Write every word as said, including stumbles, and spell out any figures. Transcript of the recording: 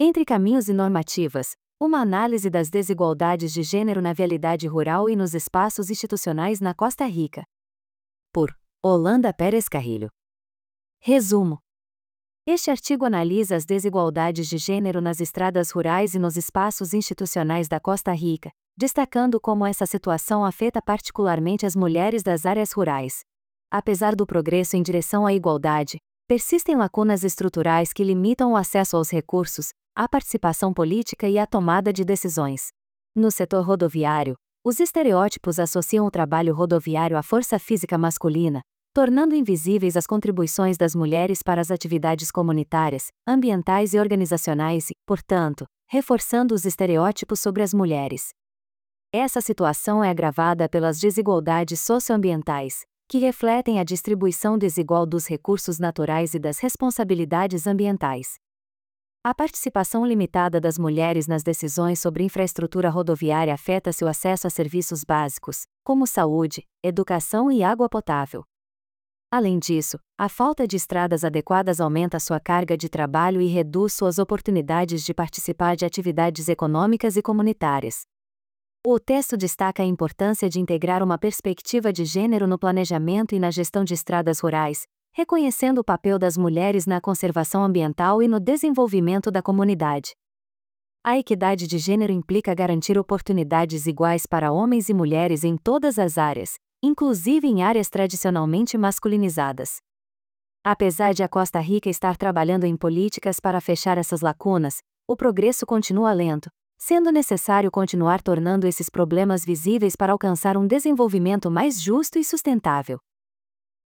Entre caminhos e normativas, uma análise das desigualdades de gênero na vialidade rural e nos espaços institucionais na Costa Rica. Por Holanda Pérez Carrilho. Resumo. Este artigo analisa as desigualdades de gênero nas estradas rurais e nos espaços institucionais da Costa Rica, destacando como essa situação afeta particularmente as mulheres das áreas rurais. Apesar do progresso em direção à igualdade, persistem lacunas estruturais que limitam o acesso aos recursos, a participação política e a tomada de decisões. No setor rodoviário, os estereótipos associam o trabalho rodoviário à força física masculina, tornando invisíveis as contribuições das mulheres para as atividades comunitárias, ambientais e organizacionais e, portanto, reforçando os estereótipos sobre as mulheres. Essa situação é agravada pelas desigualdades socioambientais, que refletem a distribuição desigual dos recursos naturais e das responsabilidades ambientais. A participação limitada das mulheres nas decisões sobre infraestrutura rodoviária afeta seu acesso a serviços básicos, como saúde, educação e água potável. Além disso, a falta de estradas adequadas aumenta sua carga de trabalho e reduz suas oportunidades de participar de atividades econômicas e comunitárias. O texto destaca a importância de integrar uma perspectiva de gênero no planejamento e na gestão de estradas rurais, reconhecendo o papel das mulheres na conservação ambiental e no desenvolvimento da comunidade. A equidade de gênero implica garantir oportunidades iguais para homens e mulheres em todas as áreas, inclusive em áreas tradicionalmente masculinizadas. Apesar de a Costa Rica estar trabalhando em políticas para fechar essas lacunas, o progresso continua lento, sendo necessário continuar tornando esses problemas visíveis para alcançar um desenvolvimento mais justo e sustentável.